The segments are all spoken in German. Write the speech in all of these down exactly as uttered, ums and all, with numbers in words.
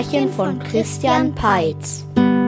Märchen von Christian Peitz.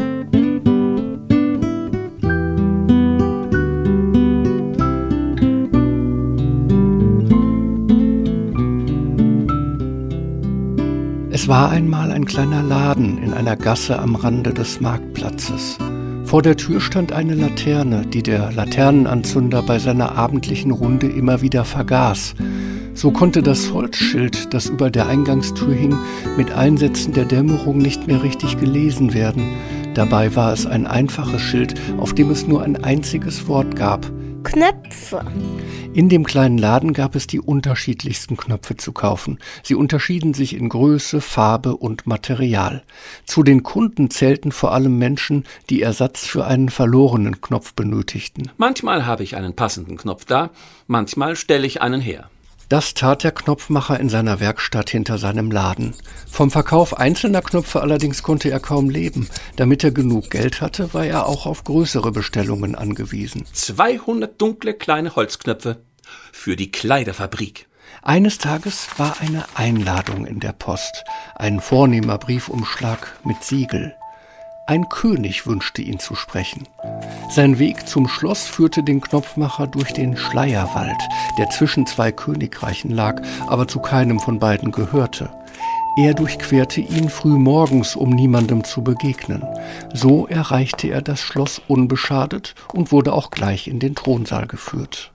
Es war einmal ein kleiner Laden in einer Gasse am Rande des Marktplatzes. Vor der Tür stand eine Laterne, die der Laternenanzünder bei seiner abendlichen Runde immer wieder vergaß. So konnte das Holzschild, das über der Eingangstür hing, mit Einsätzen der Dämmerung nicht mehr richtig gelesen werden. Dabei war es ein einfaches Schild, auf dem es nur ein einziges Wort gab: Knöpfe. In dem kleinen Laden gab es die unterschiedlichsten Knöpfe zu kaufen. Sie unterschieden sich in Größe, Farbe und Material. Zu den Kunden zählten vor allem Menschen, die Ersatz für einen verlorenen Knopf benötigten. Manchmal habe ich einen passenden Knopf da, manchmal stelle ich einen her. Das tat der Knopfmacher in seiner Werkstatt hinter seinem Laden. Vom Verkauf einzelner Knöpfe allerdings konnte er kaum leben. Damit er genug Geld hatte, war er auch auf größere Bestellungen angewiesen. zweihundert dunkle kleine Holzknöpfe für die Kleiderfabrik. Eines Tages war eine Einladung in der Post, ein vornehmer Briefumschlag mit Siegel. Ein König wünschte ihn zu sprechen. Sein Weg zum Schloss führte den Knopfmacher durch den Schleierwald, der zwischen zwei Königreichen lag, aber zu keinem von beiden gehörte. Er durchquerte ihn früh morgens, um niemandem zu begegnen. So erreichte er das Schloss unbeschadet und wurde auch gleich in den Thronsaal geführt.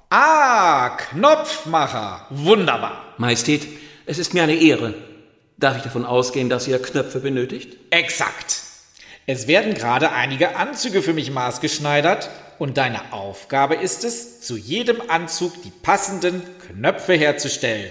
Ah, Knopfmacher, wunderbar. Majestät, es ist mir eine Ehre. Darf ich davon ausgehen, dass ihr Knöpfe benötigt? Exakt. Es werden gerade einige Anzüge für mich maßgeschneidert und deine Aufgabe ist es, zu jedem Anzug die passenden Knöpfe herzustellen.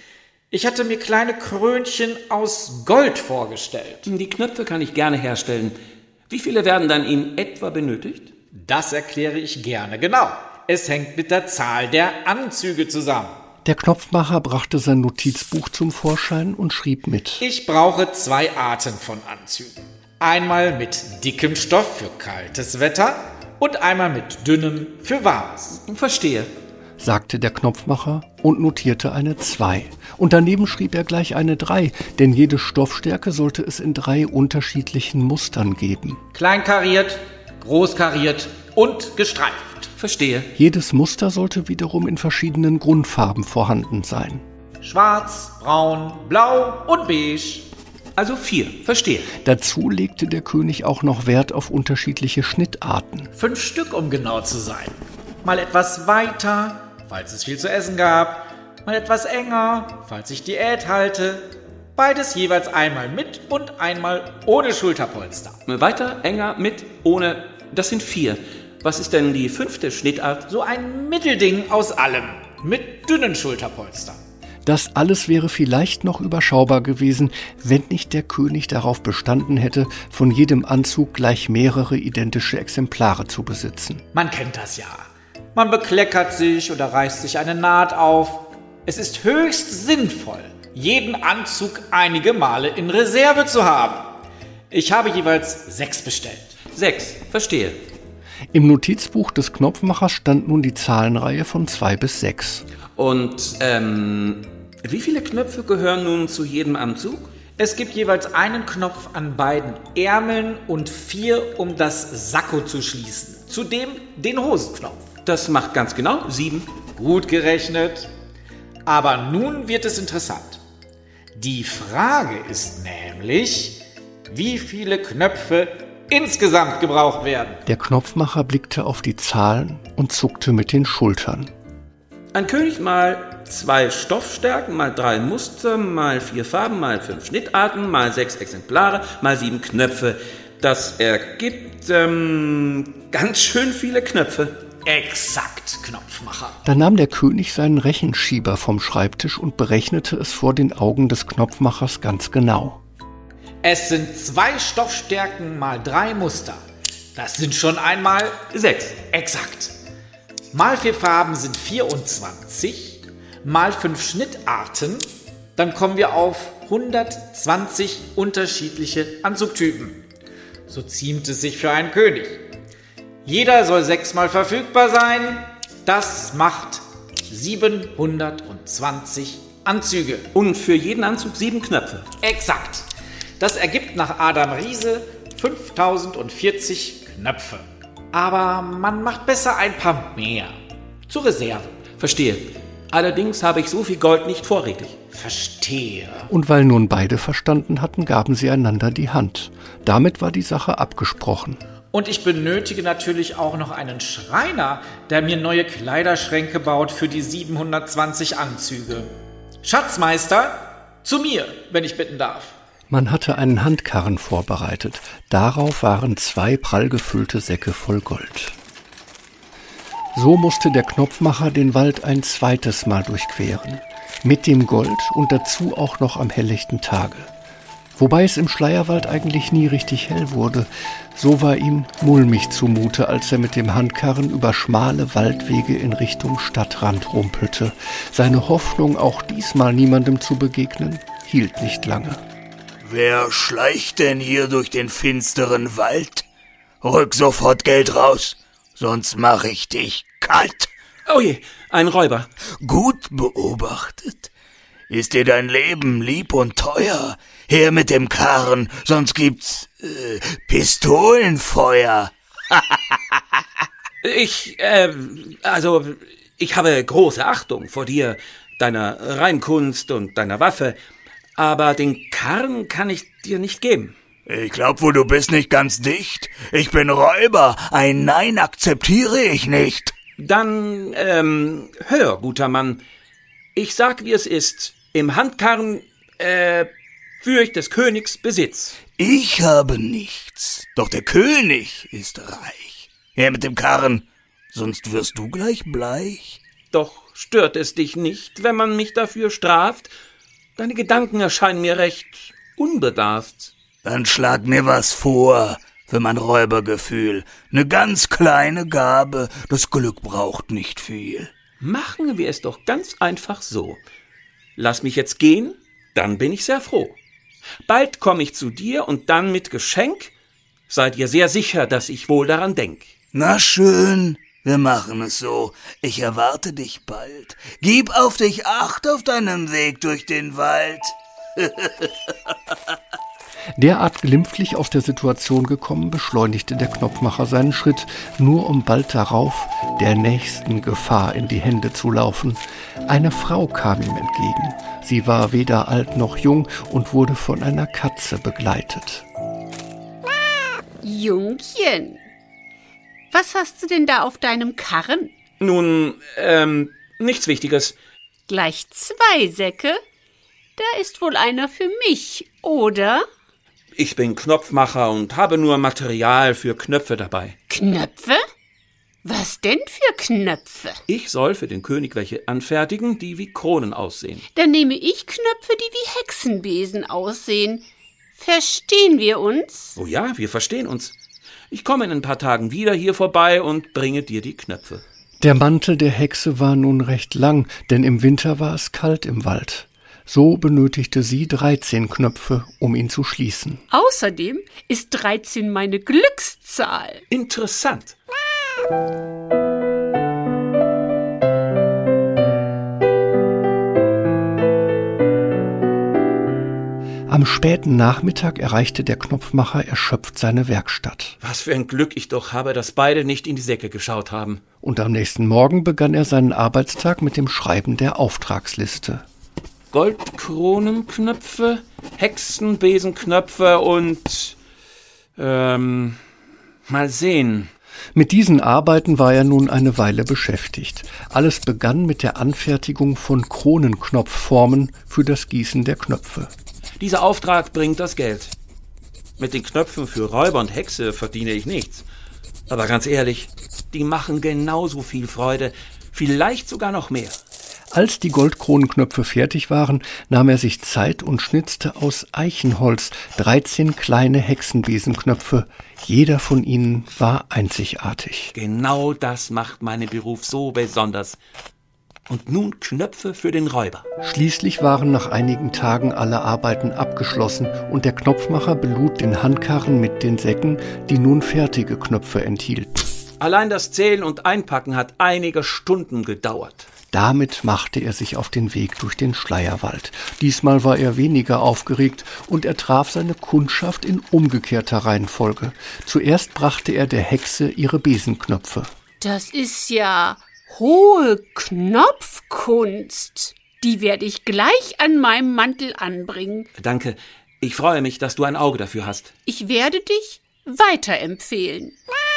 Ich hatte mir kleine Krönchen aus Gold vorgestellt. Die Knöpfe kann ich gerne herstellen. Wie viele werden dann in etwa benötigt? Das erkläre ich gerne genau. Es hängt mit der Zahl der Anzüge zusammen. Der Knopfmacher brachte sein Notizbuch zum Vorschein und schrieb mit. Ich brauche zwei Arten von Anzügen. Einmal mit dickem Stoff für kaltes Wetter und einmal mit dünnem für warmes. Verstehe, sagte der Knopfmacher und notierte eine zwei. Und daneben schrieb er gleich eine drei, denn jede Stoffstärke sollte es in drei unterschiedlichen Mustern geben. Kleinkariert, großkariert und gestreift. Verstehe. Jedes Muster sollte wiederum in verschiedenen Grundfarben vorhanden sein. Schwarz, braun, blau und beige. Also vier, verstehe. Dazu legte der König auch noch Wert auf unterschiedliche Schnittarten. Fünf Stück, um genau zu sein. Mal etwas weiter, falls es viel zu essen gab. Mal etwas enger, falls ich Diät halte. Beides jeweils einmal mit und einmal ohne Schulterpolster. Weiter, enger, mit, ohne. Das sind vier. Was ist denn die fünfte Schnittart? So ein Mittelding aus allem. Mit dünnen Schulterpolstern. Das alles wäre vielleicht noch überschaubar gewesen, wenn nicht der König darauf bestanden hätte, von jedem Anzug gleich mehrere identische Exemplare zu besitzen. Man kennt das ja. Man bekleckert sich oder reißt sich eine Naht auf. Es ist höchst sinnvoll, jeden Anzug einige Male in Reserve zu haben. Ich habe jeweils sechs bestellt. Sechs, verstehe. Im Notizbuch des Knopfmachers stand nun die Zahlenreihe von zwei bis sechs. Und, ähm, wie viele Knöpfe gehören nun zu jedem Anzug? Es gibt jeweils einen Knopf an beiden Ärmeln und vier, um das Sakko zu schließen. Zudem den Hosenknopf. Das macht ganz genau sieben. Gut gerechnet. Aber nun wird es interessant. Die Frage ist nämlich, wie viele Knöpfe insgesamt gebraucht werden. Der Knopfmacher blickte auf die Zahlen und zuckte mit den Schultern. Ein König mal zwei Stoffstärken, mal drei Muster, mal vier Farben, mal fünf Schnittarten, mal sechs Exemplare, mal sieben Knöpfe. Das ergibt ähm, ganz schön viele Knöpfe. Exakt, Knopfmacher. Da nahm der König seinen Rechenschieber vom Schreibtisch und berechnete es vor den Augen des Knopfmachers ganz genau. Es sind zwei Stoffstärken mal drei Muster. Das sind schon einmal sechs. Exakt. Mal vier Farben sind vierundzwanzig, mal fünf Schnittarten, dann kommen wir auf hundertzwanzig unterschiedliche Anzugtypen. So ziemt es sich für einen König. Jeder soll sechsmal verfügbar sein, das macht siebenhundertzwanzig Anzüge. Und für jeden Anzug sieben Knöpfe. Exakt. Das ergibt nach Adam Riese fünftausendvierzig Knöpfe. Aber man macht besser ein paar mehr. Zur Reserve. Verstehe. Allerdings habe ich so viel Gold nicht vorrätig. Verstehe. Und weil nun beide verstanden hatten, gaben sie einander die Hand. Damit war die Sache abgesprochen. Und ich benötige natürlich auch noch einen Schreiner, der mir neue Kleiderschränke baut für die siebenhundertzwanzig Anzüge. Schatzmeister, zu mir, wenn ich bitten darf. Man hatte einen Handkarren vorbereitet. Darauf waren zwei prall gefüllte Säcke voll Gold. So musste der Knopfmacher den Wald ein zweites Mal durchqueren. Mit dem Gold und dazu auch noch am helllichten Tage. Wobei es im Schleierwald eigentlich nie richtig hell wurde. So war ihm mulmig zumute, als er mit dem Handkarren über schmale Waldwege in Richtung Stadtrand rumpelte. Seine Hoffnung, auch diesmal niemandem zu begegnen, hielt nicht lange. Wer schleicht denn hier durch den finsteren Wald? Rück sofort Geld raus, sonst mach ich dich kalt. Oh je, ein Räuber. Gut beobachtet. Ist dir dein Leben lieb und teuer? Her mit dem Karren, sonst gibt's äh, Pistolenfeuer. Ich, äh, also, ich habe große Achtung vor dir, deiner Reimkunst und deiner Waffe, aber den Karren kann ich dir nicht geben. Ich glaub wohl, du bist nicht ganz dicht. Ich bin Räuber, ein Nein akzeptiere ich nicht. Dann, ähm, hör, guter Mann, ich sag, wie es ist. Im Handkarren, äh, führe ich des Königs Besitz. Ich habe nichts, doch der König ist reich. Her mit dem Karren, sonst wirst du gleich bleich. Doch stört es dich nicht, wenn man mich dafür straft? Deine Gedanken erscheinen mir recht unbedarft. Dann schlag mir was vor für mein Räubergefühl. Ne ganz kleine Gabe, das Glück braucht nicht viel. Machen wir es doch ganz einfach so. Lass mich jetzt gehen, dann bin ich sehr froh. Bald komme ich zu dir und dann mit Geschenk. Sei dir sehr sicher, dass ich wohl daran denk. Na schön, wir machen es so. Ich erwarte dich bald. Gib auf dich Acht auf deinem Weg durch den Wald. Derart glimpflich aus der Situation gekommen, beschleunigte der Knopfmacher seinen Schritt, nur um bald darauf der nächsten Gefahr in die Hände zu laufen. Eine Frau kam ihm entgegen. Sie war weder alt noch jung und wurde von einer Katze begleitet. Jungchen, was hast du denn da auf deinem Karren? Nun, ähm, nichts Wichtiges. Gleich zwei Säcke? Da ist wohl einer für mich, oder? Ich bin Knopfmacher und habe nur Material für Knöpfe dabei. Knöpfe? Was denn für Knöpfe? Ich soll für den König welche anfertigen, die wie Kronen aussehen. Dann nehme ich Knöpfe, die wie Hexenbesen aussehen. Verstehen wir uns? Oh ja, wir verstehen uns. Ich komme in ein paar Tagen wieder hier vorbei und bringe dir die Knöpfe. Der Mantel der Hexe war nun recht lang, denn im Winter war es kalt im Wald. So benötigte sie dreizehn Knöpfe, um ihn zu schließen. Außerdem ist dreizehn meine Glückszahl. Interessant. Am späten Nachmittag erreichte der Knopfmacher erschöpft seine Werkstatt. Was für ein Glück ich doch habe, dass beide nicht in die Säcke geschaut haben. Und am nächsten Morgen begann er seinen Arbeitstag mit dem Schreiben der Auftragsliste. Goldkronenknöpfe, Hexenbesenknöpfe und, ähm, mal sehen. Mit diesen Arbeiten war er nun eine Weile beschäftigt. Alles begann mit der Anfertigung von Kronenknopfformen für das Gießen der Knöpfe. Dieser Auftrag bringt das Geld. Mit den Knöpfen für Räuber und Hexe verdiene ich nichts. Aber ganz ehrlich, die machen genauso viel Freude, vielleicht sogar noch mehr. Als die Goldkronenknöpfe fertig waren, nahm er sich Zeit und schnitzte aus Eichenholz dreizehn kleine Hexenbesenknöpfe. Jeder von ihnen war einzigartig. Genau das macht meinen Beruf so besonders. Und nun Knöpfe für den Räuber. Schließlich waren nach einigen Tagen alle Arbeiten abgeschlossen und der Knopfmacher belud den Handkarren mit den Säcken, die nun fertige Knöpfe enthielten. Allein das Zählen und Einpacken hat einige Stunden gedauert. Damit machte er sich auf den Weg durch den Schleierwald. Diesmal war er weniger aufgeregt und er traf seine Kundschaft in umgekehrter Reihenfolge. Zuerst brachte er der Hexe ihre Besenknöpfe. Das ist ja hohe Knopfkunst. Die werde ich gleich an meinem Mantel anbringen. Danke. Ich freue mich, dass du ein Auge dafür hast. Ich werde dich weiterempfehlen.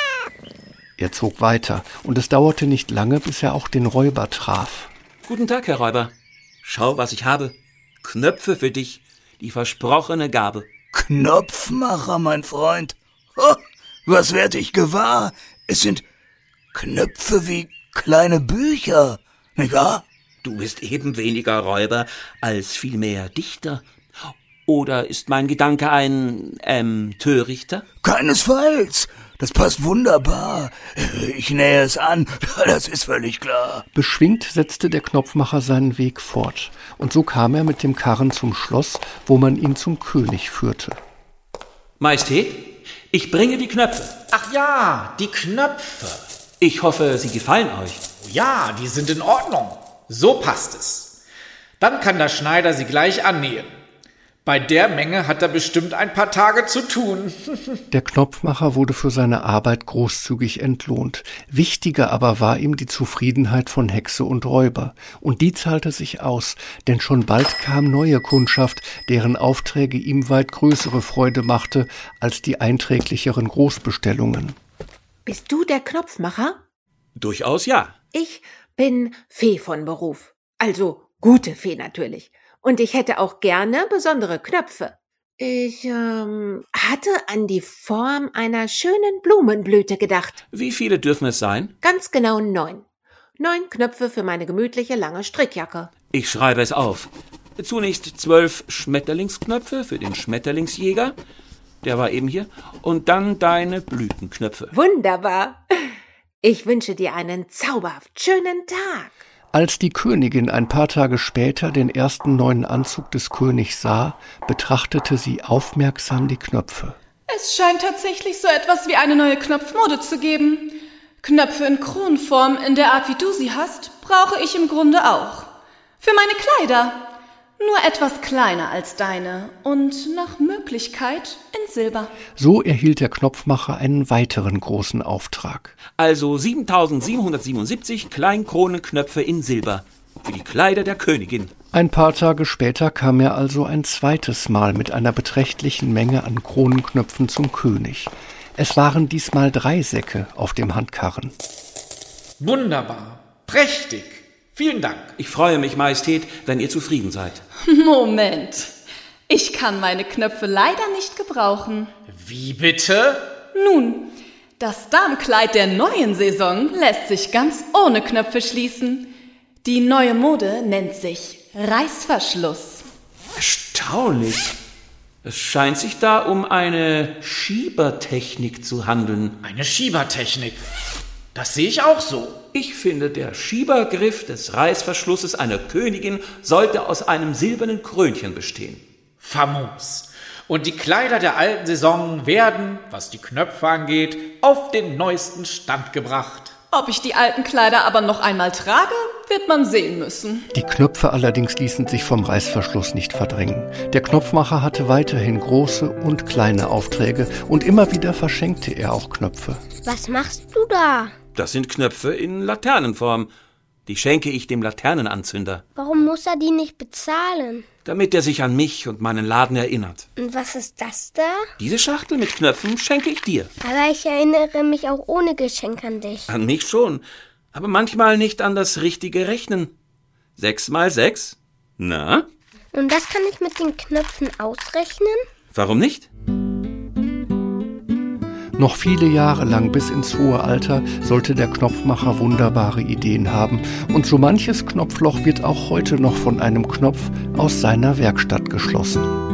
Er zog weiter, und es dauerte nicht lange, bis er auch den Räuber traf. Guten Tag, Herr Räuber. Schau, was ich habe. Knöpfe für dich. Die versprochene Gabe. Knopfmacher, mein Freund. Oh, was werd ich gewahr? Es sind Knöpfe wie kleine Bücher, nicht wahr? Du bist eben weniger Räuber als vielmehr Dichter. Oder ist mein Gedanke ein, ähm, törichter? Keinesfalls. Das passt wunderbar. Ich nähe es an, das ist völlig klar. Beschwingt setzte der Knopfmacher seinen Weg fort. Und so kam er mit dem Karren zum Schloss, wo man ihn zum König führte. Majestät, ich bringe die Knöpfe. Ach ja, die Knöpfe. Ich hoffe, sie gefallen euch. Ja, die sind in Ordnung. So passt es. Dann kann der Schneider sie gleich annähen. Bei der Menge hat er bestimmt ein paar Tage zu tun. Der Knopfmacher wurde für seine Arbeit großzügig entlohnt. Wichtiger aber war ihm die Zufriedenheit von Hexe und Räuber. Und die zahlte sich aus, denn schon bald kam neue Kundschaft, deren Aufträge ihm weit größere Freude machte als die einträglicheren Großbestellungen. Bist du der Knopfmacher? Durchaus ja. Ich bin Fee von Beruf. Also gute Fee natürlich. Und ich hätte auch gerne besondere Knöpfe. Ich ähm, hatte an die Form einer schönen Blumenblüte gedacht. Wie viele dürfen es sein? Ganz genau neun. Neun Knöpfe für meine gemütliche lange Strickjacke. Ich schreibe es auf. Zunächst zwölf Schmetterlingsknöpfe für den Schmetterlingsjäger. Der war eben hier. Und dann deine Blütenknöpfe. Wunderbar. Ich wünsche dir einen zauberhaft schönen Tag. Als die Königin ein paar Tage später den ersten neuen Anzug des Königs sah, betrachtete sie aufmerksam die Knöpfe. Es scheint tatsächlich so etwas wie eine neue Knopfmode zu geben. Knöpfe in Kronenform in der Art, wie du sie hast, brauche ich im Grunde auch. Für meine Kleider. Nur etwas kleiner als deine und nach Möglichkeit in Silber. So erhielt der Knopfmacher einen weiteren großen Auftrag. Also siebentausendsiebenhundertsiebenundsiebzig Kleinkronenknöpfe in Silber für die Kleider der Königin. Ein paar Tage später kam er also ein zweites Mal mit einer beträchtlichen Menge an Kronenknöpfen zum König. Es waren diesmal drei Säcke auf dem Handkarren. Wunderbar, prächtig. Vielen Dank. Ich freue mich, Majestät, wenn ihr zufrieden seid. Moment. Ich kann meine Knöpfe leider nicht gebrauchen. Wie bitte? Nun, das Damenkleid der neuen Saison lässt sich ganz ohne Knöpfe schließen. Die neue Mode nennt sich Reißverschluss. Erstaunlich. Es scheint sich da um eine Schiebertechnik zu handeln. Eine Schiebertechnik. Das sehe ich auch so. Ich finde, der Schiebergriff des Reißverschlusses einer Königin sollte aus einem silbernen Krönchen bestehen. Famos. Und die Kleider der alten Saison werden, was die Knöpfe angeht, auf den neuesten Stand gebracht. Ob ich die alten Kleider aber noch einmal trage, wird man sehen müssen. Die Knöpfe allerdings ließen sich vom Reißverschluss nicht verdrängen. Der Knopfmacher hatte weiterhin große und kleine Aufträge und immer wieder verschenkte er auch Knöpfe. Was machst du da? Das sind Knöpfe in Laternenform. Die schenke ich dem Laternenanzünder. Warum muss er die nicht bezahlen? Damit er sich an mich und meinen Laden erinnert. Und was ist das da? Diese Schachtel mit Knöpfen schenke ich dir. Aber ich erinnere mich auch ohne Geschenk an dich. An mich schon, aber manchmal nicht an das richtige Rechnen. Sechs mal sechs? Na? Und das kann ich mit den Knöpfen ausrechnen? Warum nicht? Noch viele Jahre lang bis ins hohe Alter sollte der Knopfmacher wunderbare Ideen haben. Und so manches Knopfloch wird auch heute noch von einem Knopf aus seiner Werkstatt geschlossen.